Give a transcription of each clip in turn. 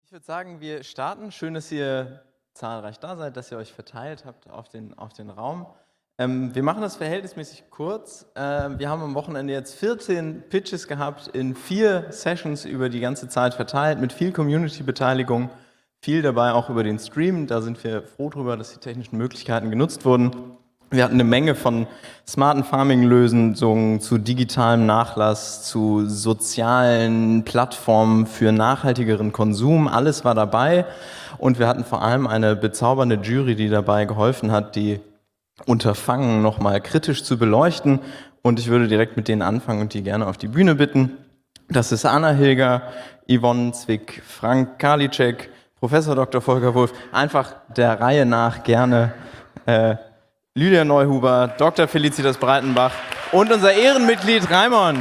Ich würde sagen, wir starten. Schön, dass ihr zahlreich da seid, dass ihr euch verteilt habt auf den Raum. Wir machen das verhältnismäßig kurz. Wir haben am Wochenende jetzt 14 Pitches gehabt in 4 Sessions über die ganze Zeit verteilt, mit viel Community-Beteiligung, viel dabei auch über den Stream. Da sind wir froh drüber, dass die technischen Möglichkeiten genutzt wurden. Wir hatten eine Menge von smarten Farming-Lösungen zu digitalem Nachlass, zu sozialen Plattformen für nachhaltigeren Konsum. Alles war dabei. Und wir hatten vor allem eine bezaubernde Jury, die dabei geholfen hat, die Unterfangen nochmal kritisch zu beleuchten. Und ich würde direkt mit denen anfangen und die gerne auf die Bühne bitten. Das ist Anna Hilger, Yvonne Zwick, Frank Karliczek, Professor Dr. Volker Wulff. Einfach der Reihe nach gerne Lydia Neuhuber, Dr. Felicitas Breitenbach und unser Ehrenmitglied Raimond.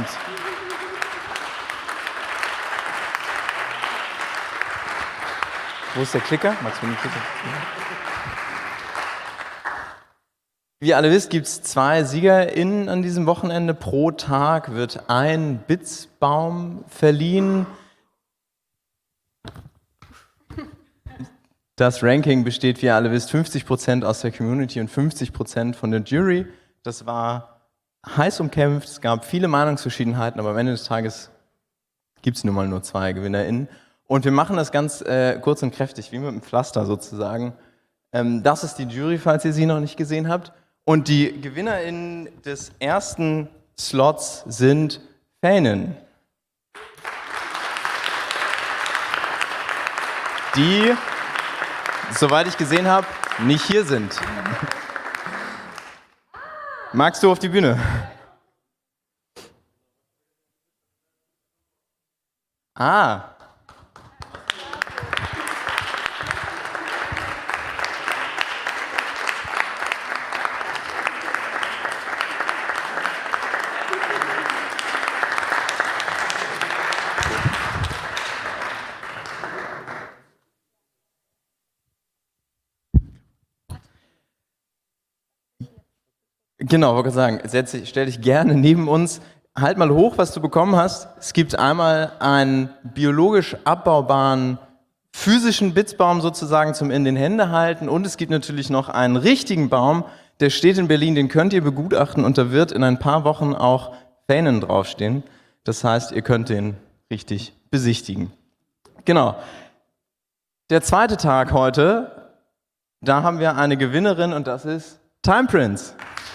Wo ist der Klicker? Magst du den Klicker? Wie ihr alle wisst, gibt es 2 SiegerInnen an diesem Wochenende. Pro Tag wird ein Bitzbaum verliehen. Das Ranking besteht, wie ihr alle wisst, 50% aus der Community und 50% von der Jury. Das war heiß umkämpft, es gab viele Meinungsverschiedenheiten, aber am Ende des Tages gibt es nun mal nur 2 GewinnerInnen. Und wir machen das ganz kurz und kräftig, wie mit einem Pflaster sozusagen. Das ist die Jury, falls ihr sie noch nicht gesehen habt. Und die GewinnerInnen des ersten Slots sind Fänen, die, soweit ich gesehen habe, nicht hier sind. Magst du auf die Bühne? Ah. Genau, wollte sagen, stell dich gerne neben uns. Halt mal hoch, was du bekommen hast. Es gibt einmal einen biologisch abbaubaren physischen Bitzbaum sozusagen zum in den Hände halten und es gibt natürlich noch einen richtigen Baum, der steht in Berlin, den könnt ihr begutachten und da wird in ein paar Wochen auch Fänen draufstehen. Das heißt, ihr könnt den richtig besichtigen. Genau. Der zweite Tag heute, da haben wir eine Gewinnerin und das ist Time Prince.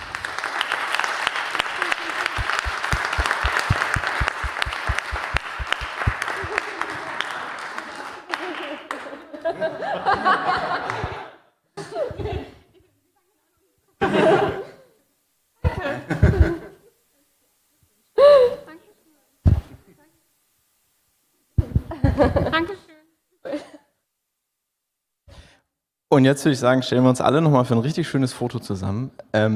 Und jetzt würde ich sagen, stellen wir uns alle nochmal für ein richtig schönes Foto zusammen.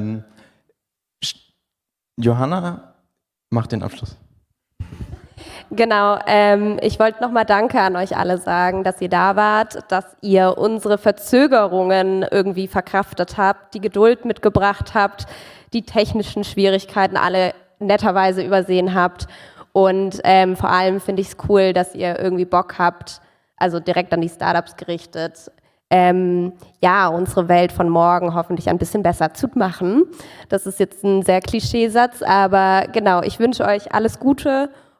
Johanna macht den Abschluss. Genau, ich wollte nochmal Danke an euch alle sagen, dass ihr da wart, dass ihr unsere Verzögerungen irgendwie verkraftet habt, die Geduld mitgebracht habt, die technischen Schwierigkeiten alle netterweise übersehen habt und vor allem finde ich es cool, dass ihr irgendwie Bock habt, also direkt an die Startups gerichtet, unsere Welt von morgen hoffentlich ein bisschen besser zu machen. Das ist jetzt ein sehr Klischeesatz, aber genau, ich wünsche euch alles Gute